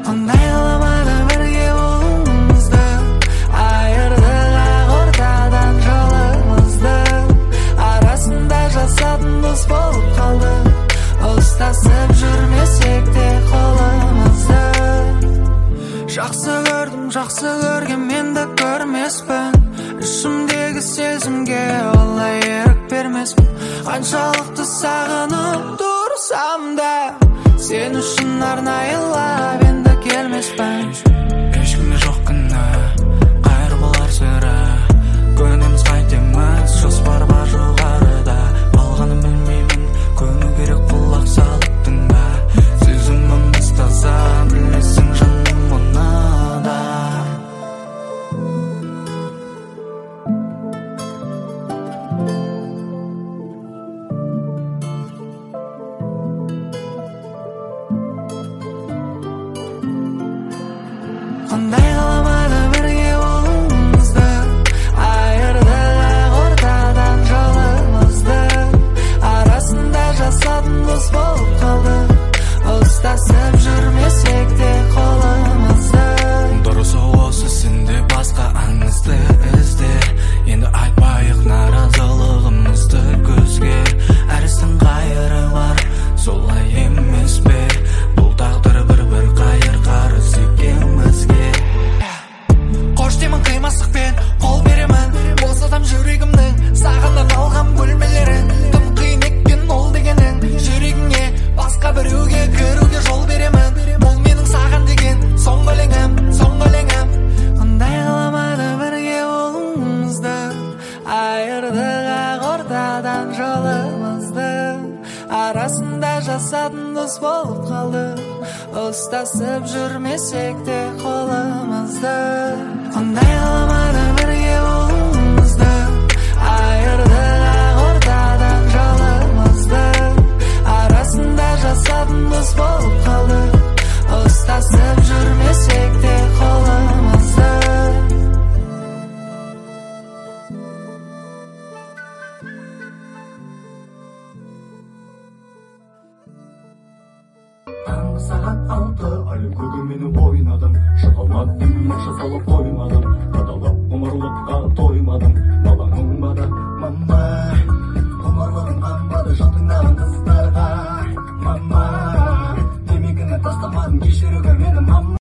Қандай қаламады бірге болуымызды, айырдық ақ ортадан жолымызды. Арасында жасадың дос болып қалды, ұстасып жүрмесек те қолымызды. Жақсы көрдім, жақсы көрген менді көрмеспін, ішімдегі сезімге олай ерік бермеспін. Қаншалықты сағынып тұрсам да, сен үшін арнайылап енді келмеспін. Ешкімде жоқ күні, қайыр болар сірә, көнеміз қайтеміз, жоспар бар жоғарыда. Қалғанын білмеймін, көңіл керек құлақ салып тыңда. Сезіміміз таза, білмесің жаным мұны да. Қандай қаламады бірге болуымызды, айырдық ақ ортадан жолымызды. Арасында жасадың дос болып қалды, ұстасып жүрмесек те қолымызды. Дұрысы осы, сенде басқа аңызды ізде. Енді айтпайық наразылығымызды көзге, әрістің қайыры бар, солай емес пе? Бұл тағдыр бір қайыр қарыз екеумізге. Қош деймін қимастықпен, қол беремін, босатам жүрегімнің сағындан алған бөлмелерін. Тым қиын екен ол дегенің, жүрегіңе басқа біреуге кіруге жол беремін. Бұл менің саған деген соңғы өлеңім, соңғы өлеңім. Қандай қаламады бірге болуымызды, айырдық ақ ортадан жолымызды. Арасында жасадың дос болып қалды, ұстасып жүрмесек те қолымызды. Қандай қаламады бірге болуымызды, айырдық ақ ортадан жолымызды. Арасында жасадың дос болып қалды, ұстасып жүрмесек те қолымызды. Таңғы сағат 6, әлі көгімені ойнадым, шығалмадым, ақша салып қоймадым.